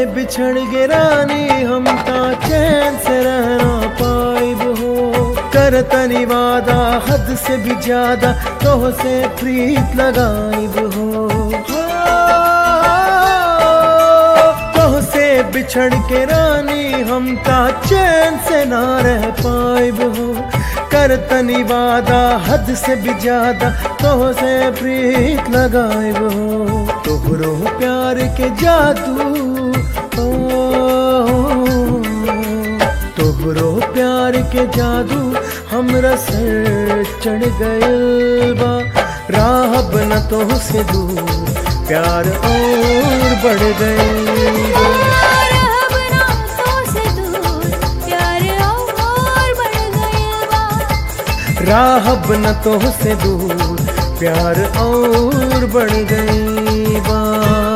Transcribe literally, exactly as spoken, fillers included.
बिछड़ गे रानी हम ता चैन से रहना पाइब हो। कर तनी वादा हद से भी ज्यादा तोह से प्रीत लगाइब हो। तोह से बिछड़ के रानी हम ता चैन से ना रह पाइब हो। कर तनी वादा हद से भी ज्यादा तोह से प्रीत लगाइब हो। तोहरो प्यार के जादू तोहरो प्यार के जादू हमरा सर चढ़ गइल बा। राहब न तोह से दूर प्यार और बढ़ गइल बा। राहब न तोह से दूर प्यार और बढ़ गई बा।